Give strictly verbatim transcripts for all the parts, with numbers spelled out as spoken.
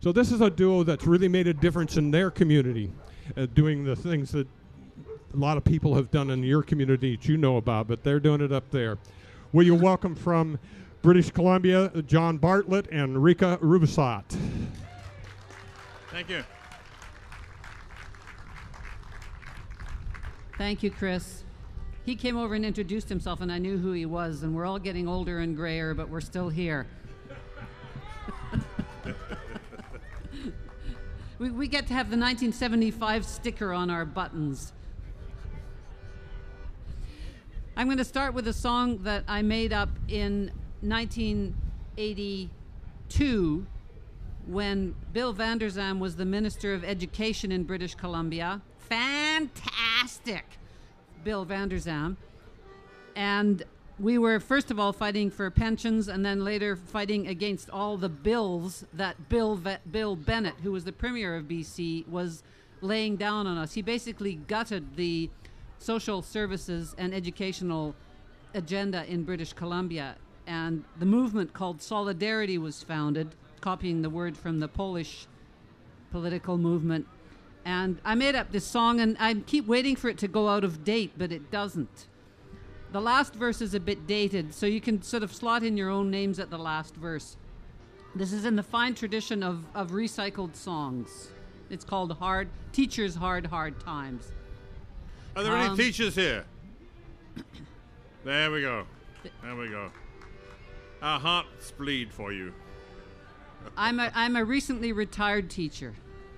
So this is a duo that's really made a difference in their community, uh, doing the things that a lot of people have done in your community that you know about, but they're doing it up there. Will you welcome from British Columbia, John Bartlett and Rika Rubisat. Thank you. Thank you, Chris. He came over and introduced himself, and I knew who he was, and we're all getting older and grayer, but we're still here. we, we get to have the nineteen seventy-five sticker on our buttons. I'm going to start with a song that I made up in nineteen eighty-two when Bill Vander Zalm was the Minister of Education in British Columbia. Fantastic, Bill Vander Zalm. And we were, first of all, fighting for pensions and then later fighting against all the bills that Bill, v- Bill Bennett, who was the Premier of B C, was laying down on us. He basically gutted the social services and educational agenda in British Columbia. And the movement called Solidarity was founded, copying the word from the Polish political movement. And I made up this song, and I keep waiting for it to go out of date, but it doesn't. The last verse is a bit dated, so you can sort of slot in your own names at the last verse. This is in the fine tradition of, of recycled songs. It's called Hard Teachers' Hard, Hard Times. Are there Um, any teachers here? There we go. There we go. Our hearts bleed for you. I'm a, I'm a recently retired teacher.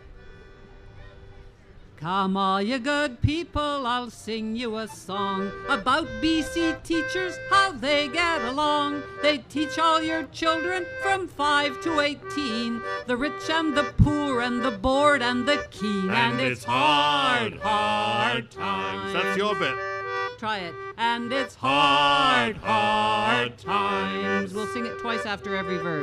Come all you good people, I'll sing you a song about B C teachers, how they get along. They teach all your children from five to eighteen, the rich and the poor and the bored and the keen. And, and it's hard, hard times. That's your bit. Try it. And it's hard, hard times. We'll sing it twice after every verse.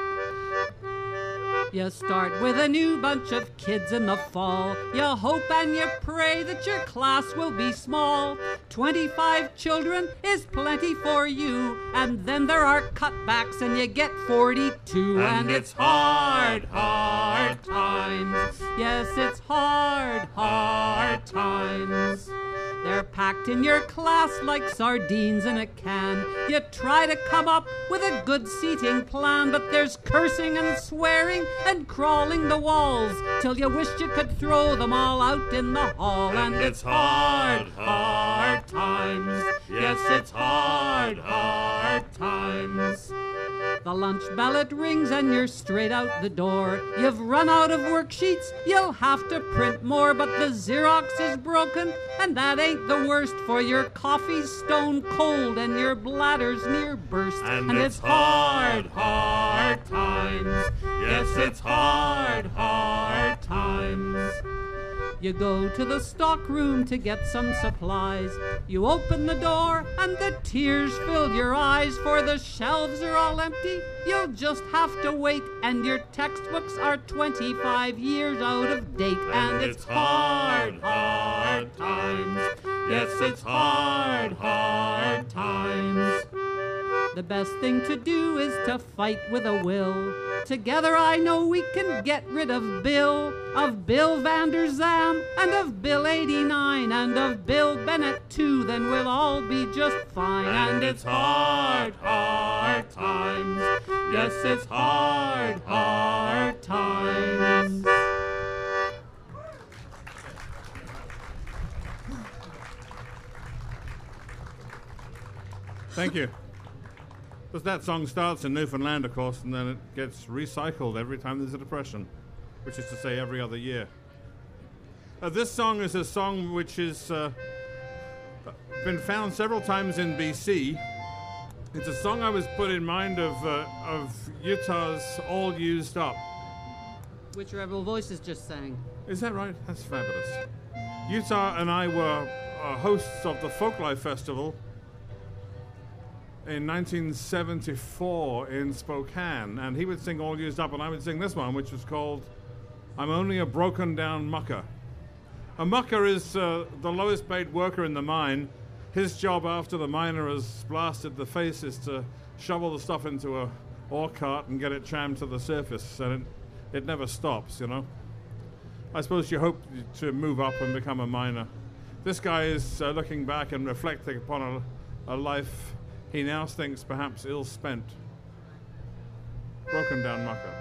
You start with a new bunch of kids in the fall. You hope and you pray that your class will be small. twenty-five children is plenty for you. And then there are cutbacks and you get forty-two. And, and it's hard, hard times. Yes, it's hard, hard times. They're packed in your class like sardines in a can. You try to come up with a good seating plan, but there's cursing and swearing and crawling the walls till you wish you could throw them all out in the hall. And, and it's hard, hard times. Yes, it's hard, hard times. The lunch bell it rings and you're straight out the door. You've run out of worksheets, you'll have to print more, but the Xerox is broken, and that ain't the worst, for your coffee's stone cold and your bladder's near burst. And, and it's, it's hard, hard times. Yes, it's hard, hard times. You go to the stock room to get some supplies. You open the door and the tears fill your eyes, for the shelves are all empty. You'll just have to wait, and your textbooks are twenty-five years out of date. And, and it's, it's hard, hard times. Yes, it's hard, hard times. The best thing to do is to fight with a will. Together I know we can get rid of Bill, of Bill Vander Zalm, and of Bill eighty-nine, and of Bill Bennett too, then we'll all be just fine. And, and it's hard, hard times. Yes, it's hard, hard times. Thank you. Because that song starts in Newfoundland, of course, and then it gets recycled every time there's a depression, which is to say every other year. Uh, this song is a song which has uh, been found several times in B C. It's a song I was put in mind of uh, of Utah's All Used Up. Which Rebel Voices just sang. Is that right? That's fabulous. Utah and I were uh, hosts of the Folklife Festival in nineteen seventy-four in Spokane, and he would sing All Used Up, and I would sing this one, which was called I'm Only a Broken Down Mucker. A mucker is uh, the lowest paid worker in the mine. His job after the miner has blasted the face is to shovel the stuff into a ore cart and get it trammed to the surface. And it, it never stops, you know. I suppose you hope to move up and become a miner. This guy is uh, looking back and reflecting upon a, a life he now thinks perhaps ill-spent. Broken down mucker.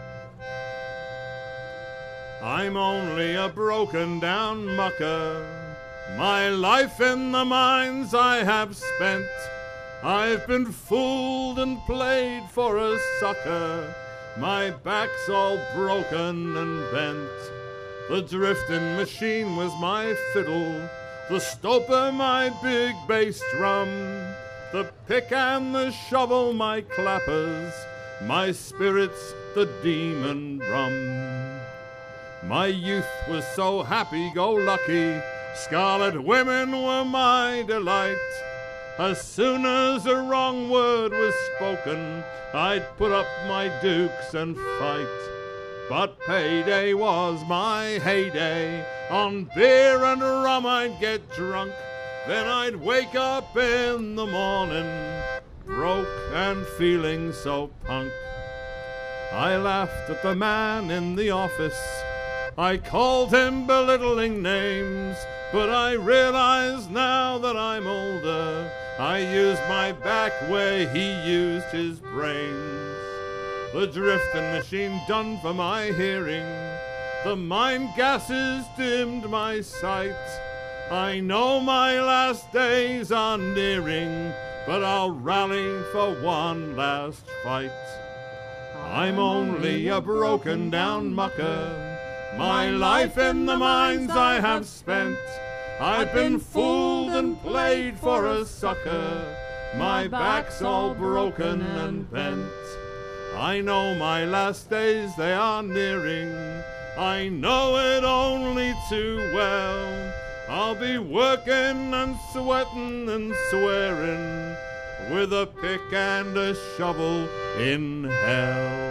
I'm only a broken down mucker. My life in the mines I have spent. I've been fooled and played for a sucker. My back's all broken and bent. The drifting machine was my fiddle, the stoper my big bass drum, the pick and the shovel my clappers, my spirits the demon rum. My youth was so happy-go-lucky, scarlet women were my delight. As soon as a wrong word was spoken, I'd put up my dukes and fight. But payday was my heyday. On beer and rum I'd get drunk. Then I'd wake up in the morning, broke and feeling so punk. I laughed at the man in the office. I called him belittling names. But I realize now that I'm older, I used my back where he used his brains. The drifting machine done for my hearing. The mine gases dimmed my sight. I know my last days are nearing, but I'll rally for one last fight. I'm only a broken down mucker. My life in the mines I have spent. I've been fooled and played for a sucker. My back's all broken and bent. I know my last days they are nearing. I know it only too well. I'll be working and sweating and swearing with a pick and a shovel in hell.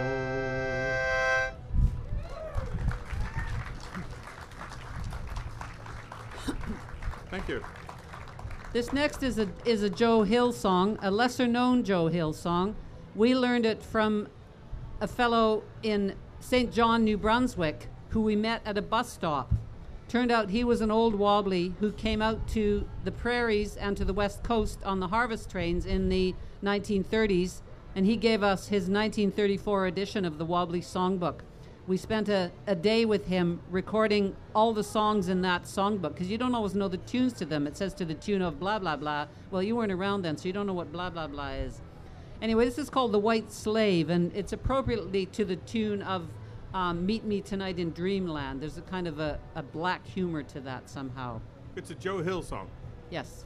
Thank you. This next is a is a Joe Hill song, a lesser-known Joe Hill song. We learned it from a fellow in Saint John, New Brunswick, who we met at a bus stop. Turned out he was an old wobbly who came out to the prairies and to the west coast on the harvest trains in the nineteen thirties, and he gave us his nineteen thirty-four edition of the Wobbly Songbook. We spent a, a day with him recording all the songs in that songbook, because you don't always know the tunes to them. It says to the tune of blah, blah, blah. Well, you weren't around then, so you don't know what blah, blah, blah is. Anyway, this is called The White Slave, and it's appropriately to the tune of um, Meet Me Tonight in Dreamland. There's a kind of a, a black humor to that somehow. It's a Joe Hill song. Yes.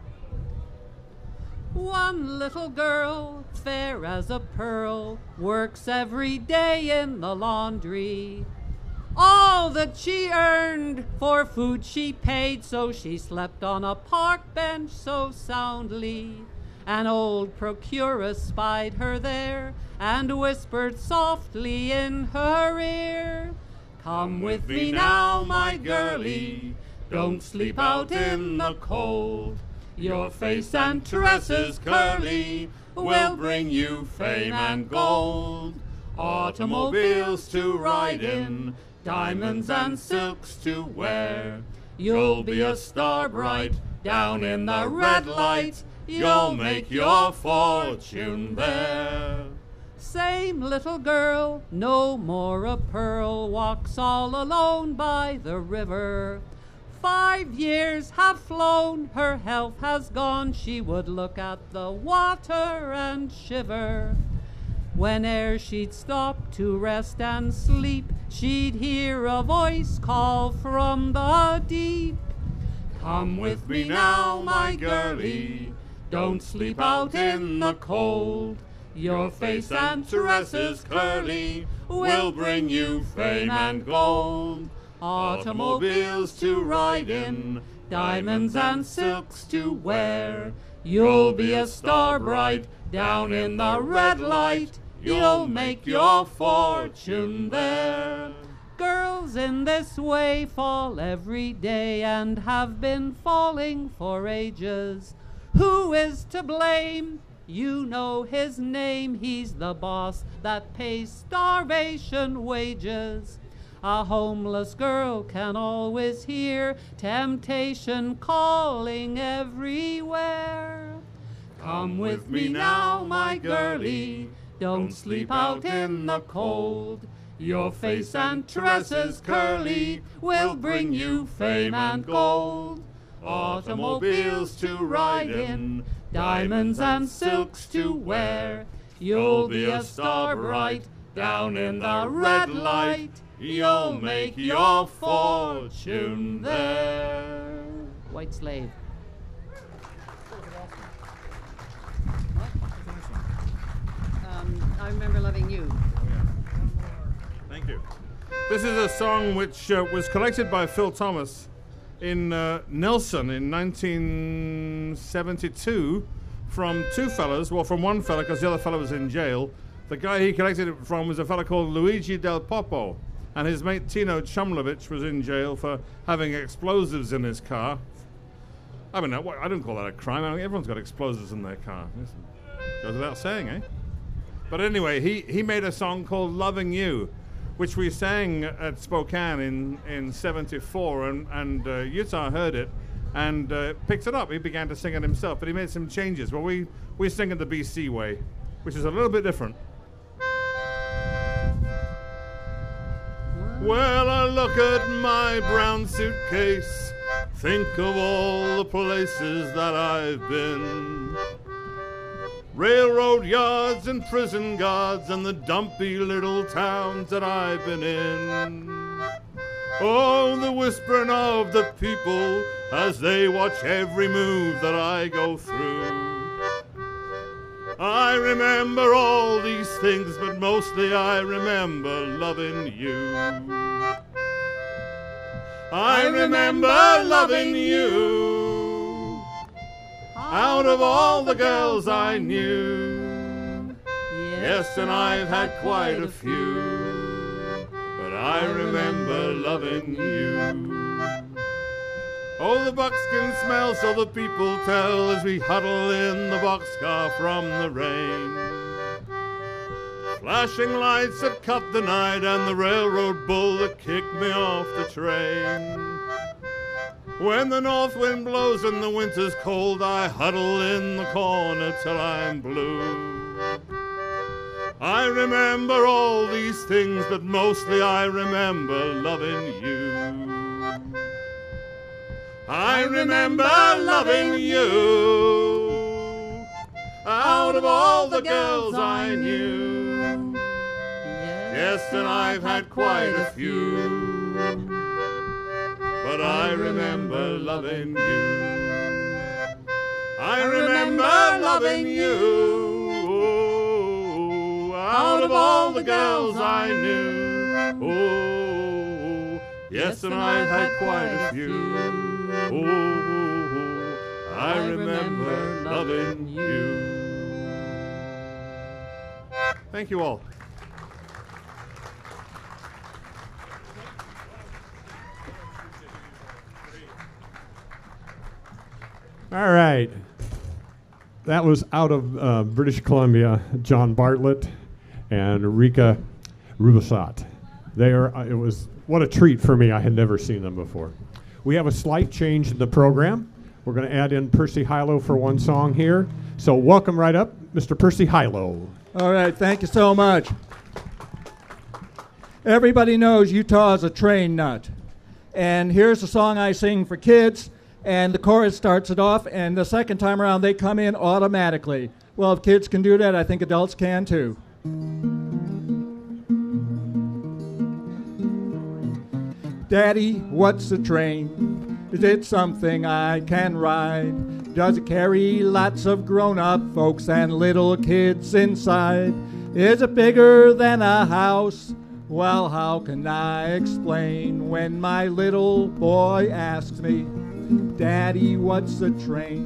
One little girl, fair as a pearl, works every day in the laundry. All that she earned for food she paid, so she slept on a park bench so soundly. An old procuress spied her there and whispered softly in her ear, "Come with me now, my girlie, don't sleep out in the cold. Your face and tresses curly will bring you fame and gold. Automobiles to ride in, diamonds and silks to wear. You'll be a star bright down in the red light. You'll make your fortune there." Same little girl, no more a pearl, walks all alone by the river. Five years have flown, her health has gone, she would look at the water and shiver. Whene'er she'd stop to rest and sleep, she'd hear a voice call from the deep. "Come with me now, my girlie, don't sleep out in the cold. Your face and tresses curly will bring you fame and gold. Automobiles to ride in, diamonds and silks to wear. You'll be a star bright down in the red light. You'll make your fortune there." Girls in this way fall every day and have been falling for ages. Who is to blame? You know his name, he's the boss that pays starvation wages. A homeless girl can always hear temptation calling everywhere. Come with me now, my girlie, don't sleep out in the cold. Your face and tresses curly will bring you fame and gold. Automobiles to ride in, diamonds and silks to wear. You'll be a star bright down in the red light. You'll make your fortune there. White Slave. Um, I remember loving you. Thank you. This is a song which uh, was collected by Phil Thomas in uh, Nelson in nineteen seventy-two from two fellas. Well, from one fella, because the other fella was in jail. The guy he collected it from was a fella called Luigi Del Popo, and his mate Tino Chumlovich was in jail for having explosives in his car. I mean, I, I don't call that a crime. I mean, everyone's got explosives in their car. It goes without saying, eh? But anyway, he, he made a song called Loving You, which we sang at Spokane in, in seventy-four, and, and uh, Utah heard it and uh, picked it up. He began to sing it himself, but he made some changes. Well, we, we sing it the B C way, which is a little bit different. Well, I look at my brown suitcase, think of all the places that I've been. Railroad yards and prison guards and the dumpy little towns that I've been in. Oh, the whispering of the people as they watch every move that I go through. I remember all these things, but mostly I remember loving you. I remember loving you. Out of all the girls I knew, yes, and I've had quite a few, but I remember loving you. Oh, the buckskin smell, so the people tell, as we huddle in the boxcar from the rain. Flashing lights that cut the night and the railroad bull that kicked me off the train. When the north wind blows and the winter's cold, I huddle in the corner till I'm blue. I remember all these things, but mostly I remember loving you. I remember loving you. Out of all the girls I knew, yes, and I've had quite a few, but I remember loving you. I remember loving you. Out of all the girls I knew, oh, yes, and I've had quite a few. Oh, I remember loving you. Thank you all. All right. That was out of uh, British Columbia, John Bartlett and Rika Rubisat. They are, uh, it was, what a treat for me. I had never seen them before. We have a slight change in the program. We're going to add in Percy Hilo for one song here. So welcome right up, Mister Percy Hilo. All right, thank you so much. Everybody knows Utah is a train nut. And here's a song I sing for kids, and the chorus starts it off, and the second time around they come in automatically. Well, if kids can do that, I think adults can too. Daddy, what's a train? Is it something I can ride? Does it carry lots of grown-up folks and little kids inside? Is it bigger than a house? Well, how can I explain when my little boy asks me, Daddy, what's a train?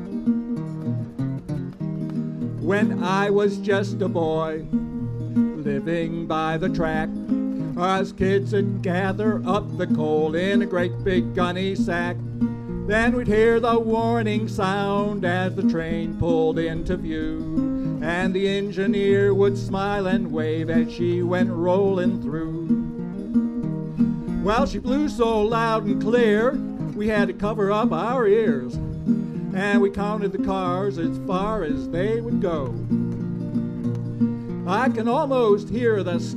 When I was just a boy, living by the track, us kids would gather up the coal in a great big gunny sack. Then we'd hear the warning sound as the train pulled into view, and the engineer would smile and wave as she went rolling through. Well, she blew so loud and clear, we had to cover up our ears, and we counted the cars as far as they would go. I can almost hear the